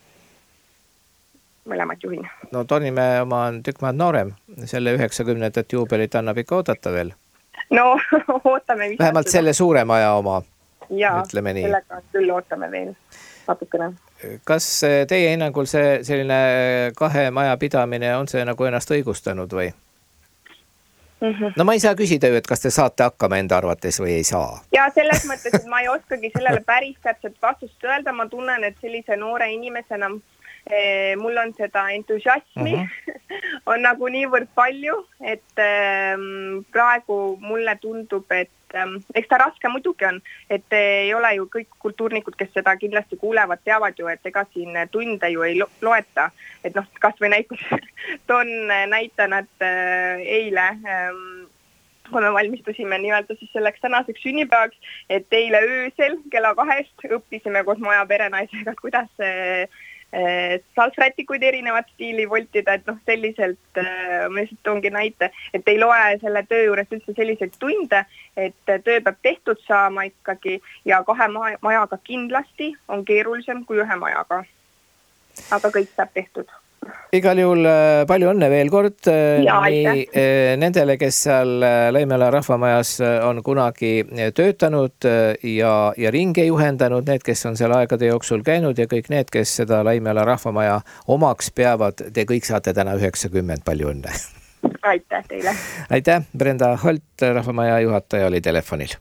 Mõlemad juhin. No Tornimäe oma on tükk maad noorem. Selle 90. juubelit annab ikka oodata veel. No, ootame vist. Vähemalt selle suure maja oma. Jaa, sellega küll ootame veel natukene. Kas teie hinnangul selline 2 maja pidamine on see nagu ennast õigustanud või? No ma ei saa küsida ju, et kas te saate hakkama enda arvates või ei saa. Ja selles mõttes, et ma ei oskagi sellele päris täpselt vastust öelda, ma tunnen, et sellise noore inimesena mul on seda entusiasmi on nagu niivõrd palju, et praegu mulle tundub, et eks ta raske muidugi on, et ei ole ju kõik kultuurnikud, kes seda kindlasti kuulevad, teavad ju, et ega siin tunde ju ei loeta. Et noh, kas või näiteks toon näitena, et eile kui me valmistusime nii-öelda siis selleks tänaseks sünnipäevaks, et eile öösel kella 2 õppisime koos maja perenaisega, kuidas salsrätikuid erinevat stiili voltida, et noh, selliselt ma lihtsalt toongi näite, et ei loe selle töö juures üldse selliseid tunde, et töö peab tehtud saama ikkagi ja 2 majaga kindlasti on keerulisem kui 1 majaga. Aga kõik saab tehtud. Igal juhul palju õnne veel kord nii nendele, kes seal Laimjala rahvamajas on kunagi töötanud ja ringe juhendanud, need, kes on seal aegade jooksul käinud ja kõik need, kes seda Laimjala rahvamaja omaks peavad, te kõik saate täna 90, palju õnne. Aitäh teile. Aitäh, Brenda Holt, rahvamaja juhataja oli telefonil.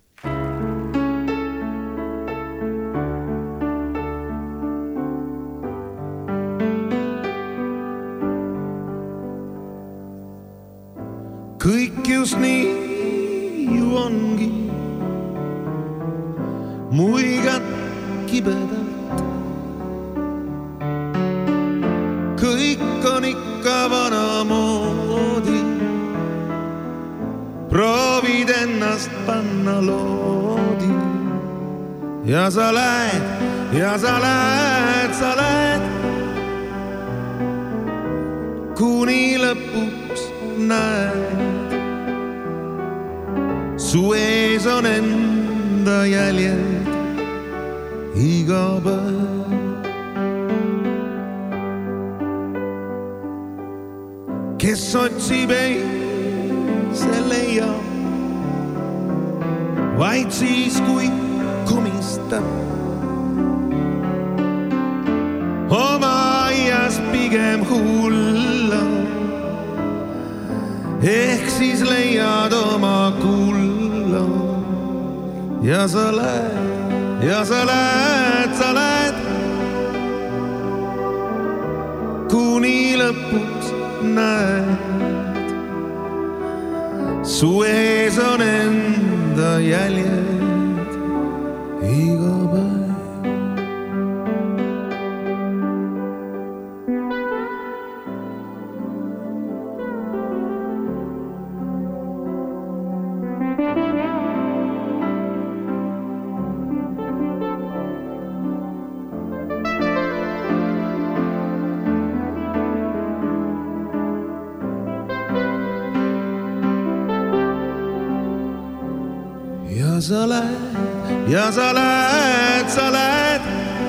Kõik just nii ju ongi, muigad kibedalt. Kõik on ikka vanamoodi, proovid ennast panna loodi. Ja sa lähed, sa lähed, kuni lõpuks näed. Su ees on enda jäljed iga päev. Kes otsib ei, see leiab, vaid siis kui komistab. Oma aias pigem hulla, ehk siis leiad oma kulla. Ja sa lähed, kuni lõpuks näed. Su ees on enda jäljed iga päev. Ja sa lähed,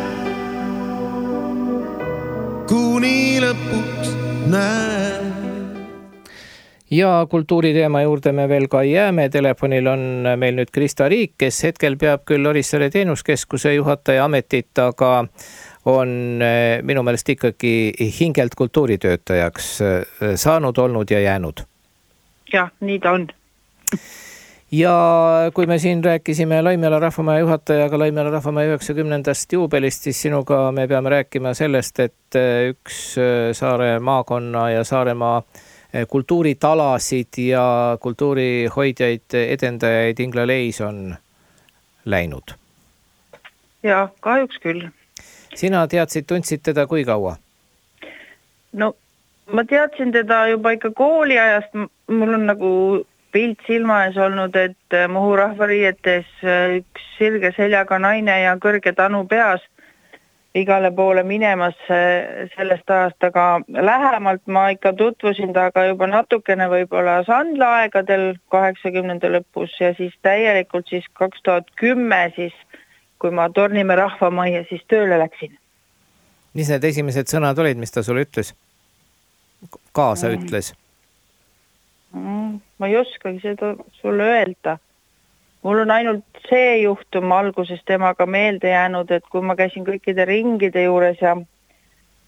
kuni lõpuks näed. Ja kultuuriteema juurde me veel ka jääme. Telefonil on meil nüüd Krista Riik, kes hetkel peab küll Orissaare teenuskeskuse juhataja ametit, aga on minu meelest ikkagi hingelt kultuuritöötajaks saanud, olnud ja jäänud. Jah, nii ta on. Ja kui me siin rääkisime Laimjala rahvamaja juhatajaga Laimjala rahvamaja 90. juubelist, siis sinuga me peame rääkima sellest, et üks Saare maakonna ja Saaremaa kultuuritalasid ja kultuurihoidjaid, edendajaid Ingla Leis on läinud. Ja, kahjuks küll. Sina tundsid teda kui kaua? No, ma teadsin teda juba ikka kooliajast. Mul on nagu pilt silma ees olnud, et Muhu rahvariietes üks sirge seljaga naine ja kõrge tanu peas igale poole minemas sellest ajast, aga lähemalt ma ikka tutvusin taga juba natukene võib-olla Sandla aegadel 80. lõpus ja siis täielikult siis 2010 siis, kui ma Tornimäe rahvamajja siis tööle läksin. Mis need esimesed sõnad olid, mis ta sulle ütles? Kaasa ütles? Ma ei oskagi seda sulle öelda. Mul on ainult see juhtum alguses temaga meelde jäänud, et kui ma käisin kõikide ringide juures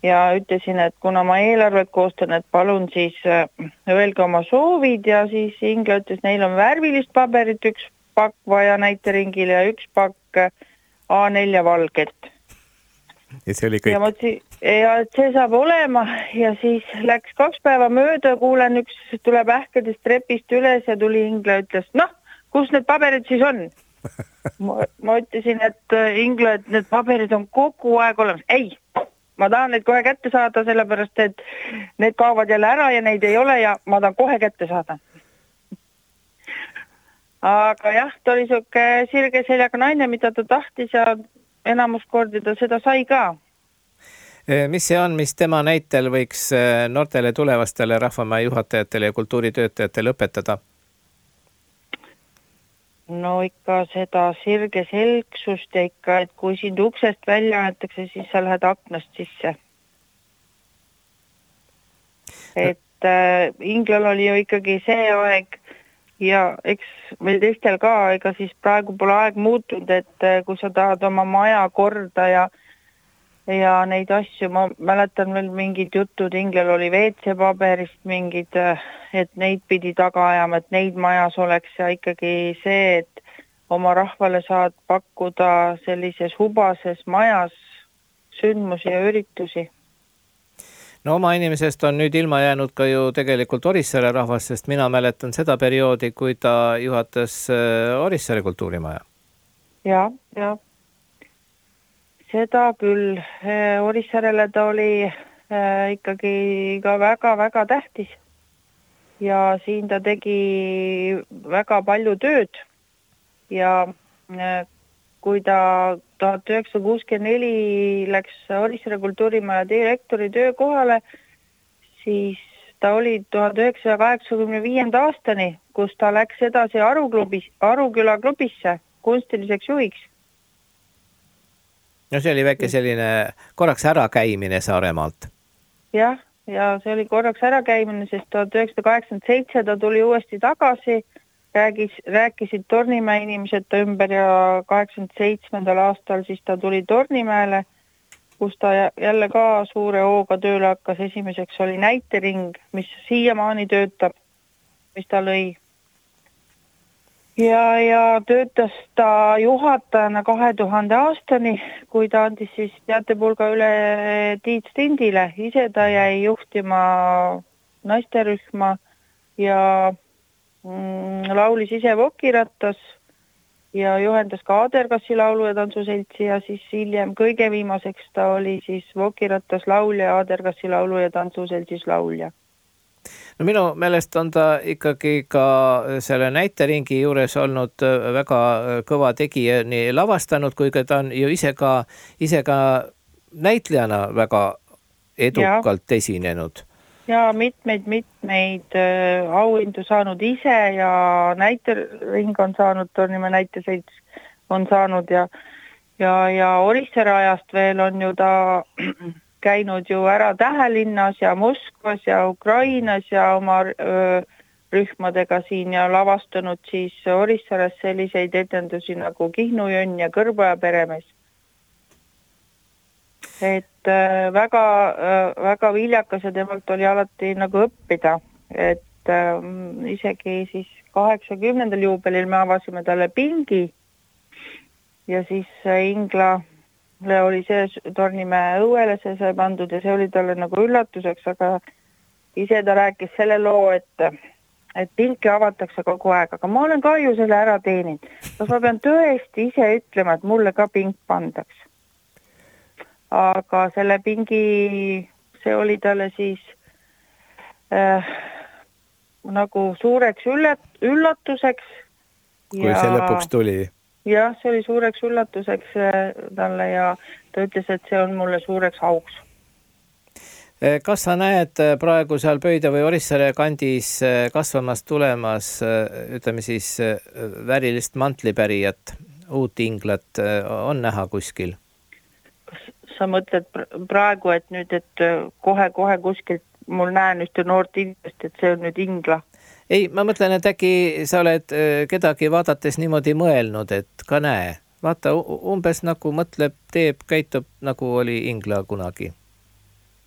ja ütlesin, et kuna ma eelarvet koostan, et palun siis öelge oma soovid ja siis Ingla ütles, neil on värvilist paberit, üks pakk vaja näiteringile ja üks pakk A4 valget. Ja see oli Ja kõik. mõtlesin, ja et see saab olema ja siis läks 2 päeva mööda, kuulen, üks tuleb ähkedest trepist üles ja tuli Ingla ja ütles, noh, kus need paberid siis on? Ma ütlesin, et Ingla, et need paberid on kogu aeg olemas. Ei, ma tahan neid kohe kätte saada, sellepärast, et need kaovad jälle ära ja neid ei ole ja ma tahan kohe kätte saada. Aga jah, ta oli siuke sirge seljaga naine, mida ta tahtis ja enamus kordi ta seda sai ka. Mis see on, mis tema näitel võiks noortele tulevastele rahvamaa juhatajatele ja kultuuritöötajatele õpetada? No ikka seda sirge selgsust ja ikka, et kui sind uksest välja aetakse, siis sa lähed aknast sisse. Et Inglal oli ju ikkagi see aeg ja eks meil teistel ka, ega siis praegu pole aeg muutunud, et kui sa tahad oma maja korda ja neid asju, ma mäletan veel mingid jutud, Inglal oli WC-paberist mingid, et neid pidi taga ajama, et neid majas oleks ja ikkagi see, et oma rahvale saad pakkuda sellises hubases majas sündmusi ja üritusi. No oma inimesest on nüüd ilma jäänud ka ju tegelikult Orissaare rahvas, sest mina mäletan seda perioodi, kui ta juhatas Orissaare kultuurimaja. Ja. Seda küll. Orissaarele ta oli ikkagi ka väga-väga tähtis ja siin ta tegi väga palju tööd ja kui ta 1964 läks Orissaare kultuurimaja direktori töökohale, siis ta oli 1985. aastani, kus ta läks edasi Aruküla klubisse kunstiliseks juhiks. No see oli väike selline korraks ärakäimine Saaremaalt. Jah, ja see oli korraks ärakäimine, sest 1987 ta tuli uuesti tagasi, rääkisid Tornimäe inimesed ta ümber ja 87. aastal siis ta tuli Tornimäele, kus ta jälle ka suure hooga tööle hakkas. Esimeseks oli näitering, mis siiamaani töötab, mis ta lõi. Ja töötas ta juhatajana 2000 aastani, kui ta andis siis teatepulga üle Tiit Stindile. Ise ta jäi juhtima naisterühma ja laulis ise Vokirattas ja juhendas ka Adergassi laulu- ja tantsuseltsi ja siis hiljem kõige viimaseks ta oli siis Vokirattas laulja ja Adergassi laulu- ja tantsuseltsis laulja. No minu meelest on ta ikkagi ka selle näiteringi juures olnud väga kõva tegija nii lavastanud, kui ka ta on ju ise ka näitlejana väga edukalt esinenud. Ja mitmeid auhindu saanud ise ja näitering on saanud, Tornimäe näiteselts on saanud ja Orissaare ajast veel on ju ta käinud ju ära Tähelinnas ja Moskvas ja Ukrainas ja oma rühmadega siin ja lavastanud siis Orissaares selliseid etendusi nagu Kihnu Jönn ja Kõrboja peremees. Et väga viljakas ja temalt oli alati nagu õppida, et isegi siis 80. juubelil me avasime talle pingi ja siis Ingla oli see Tornimäe õuele, see sai pandud ja see oli talle nagu üllatuseks, aga ise ta rääkis selle loo, et pinki avatakse kogu aeg, aga ma olen ka ju selle ära teeninud. Kas ma pean tõesti ise ütlema, et mulle ka pink pandaks? Aga selle pingi, see oli talle siis nagu suureks üllatuseks. Kui see lõpuks tuli? Jah, see oli suureks üllatuseks talle ja ta ütles, et see on mulle suureks auks. Kas sa näed praegu seal Pöide või Orissaare kandis kasvamas tulemas, ütleme siis, värilist mantlipärijat, uut Inglat on näha kuskil? Kas sa mõtled praegu, et nüüd, et kohe kuskilt mul näen ühte noort inimest, et see on nüüd Ingla? Ei, ma mõtlen, et äkki sa oled kedagi vaadates niimoodi mõelnud, et ka näe. Vaata, umbes nagu mõtleb, teeb, käitub, nagu oli Ingla kunagi.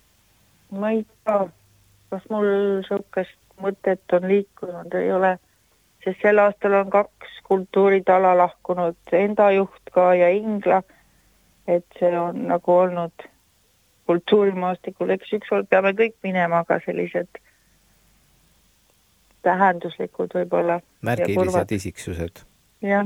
ma ei tea, kas mul sihukest mõtet on liikunud, ei ole, sest sel aastal on 2 kultuuritala lahkunud, enda juht ka ja Ingla, et see on nagu olnud kultuurimaastikul, eks ükskord peame kõik minema, aga sellised tähenduslikud võib-olla. Märgilised isiksused. Jah.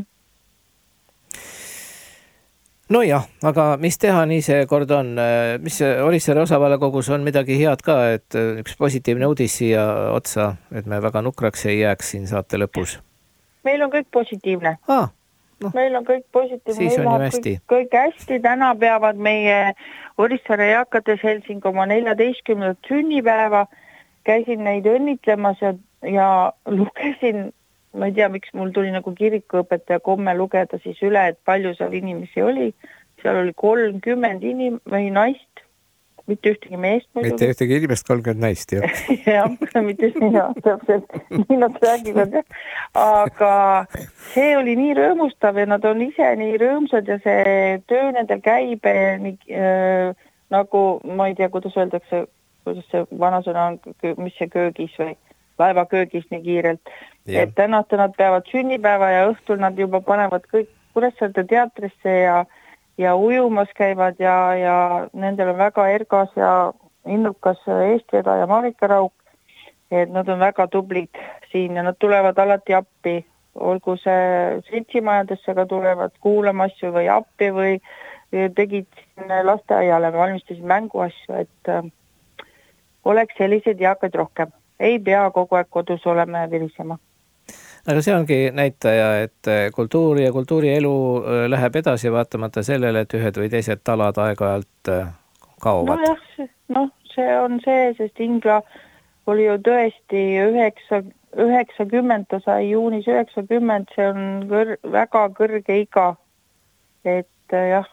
Nojah, aga mis teha, nii see kord on. Mis Orissaare osavallakogus on midagi head ka, et üks positiivne uudis siia otsa, et me väga nukraks ei jääks siin saate lõpus? Meil on kõik positiivne. Meil on kõik positiivne. Siis on ju hästi. Kõik hästi. Täna peavad meie Orissaare eakate seltsing oma 14. sünnipäeva. Käisin neid õnnitlemas ja lugesin, ma ei tea, miks mul tuli nagu kirikuõpetaja komme lugeda siis üle, et palju seal inimesi oli. Seal oli 30 või naist, mitte ühtegi meest. Mitte ühtegi inimest, 30 naist, jah. jah, mitte täpselt, nii nad räägivad. Aga see oli nii rõõmustav ja nad on ise nii rõõmsad ja see töö nendel käib nagu, ma ei tea, kuidas öeldakse, kuidas see vanasõna on, mis see köögis või laeva köögis nii kiirelt. Yeah. Et tänast nad peavad sünnipäeva ja õhtul nad juba panevad kõik Kuressaare teatrisse ja ujumas käivad ja nendel on väga ergas ja innukas eestvedaja Marika Rauk. Et nad on väga tublid siin ja nad tulevad alati appi, olgu see seltsimajadesse ka tulevad kuulama asju või appi või tegid lasteaiale, valmistasid mänguasju, et oleks selliseid eakaid rohkem. Ei pea kogu aeg kodus olema ja virisema. Aga see ongi näitaja, et kultuuri ja kultuurielu läheb edasi vaatamata sellele, et ühed või teised talad aeg-ajalt kaovad. No jah, see on see, sest Ingla oli ju tõesti 90, ta sai juunis 90, see on väga kõrge iga. Et jah,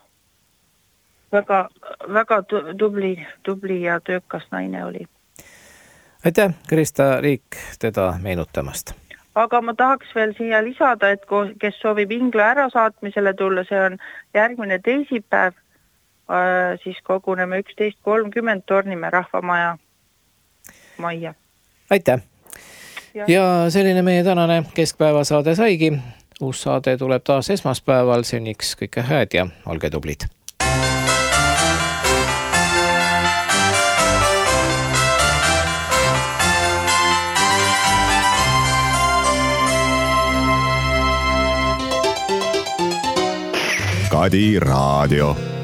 väga tubli ja töökas naine oli. Aitäh, Krista Riik, teda meenutamast. Aga ma tahaks veel siia lisada, et kes soovib Ingla ärasaatmisele tulla, see on järgmine teisipäev, siis koguneme 11.30 Tornimäe rahvamaja majja. Aitäh! Ja selline meie tänane keskpäevasaade saigi. Uus saade tuleb taas esmaspäeval, seniks kõike hääd ja olge tublid! Kadi Raadio.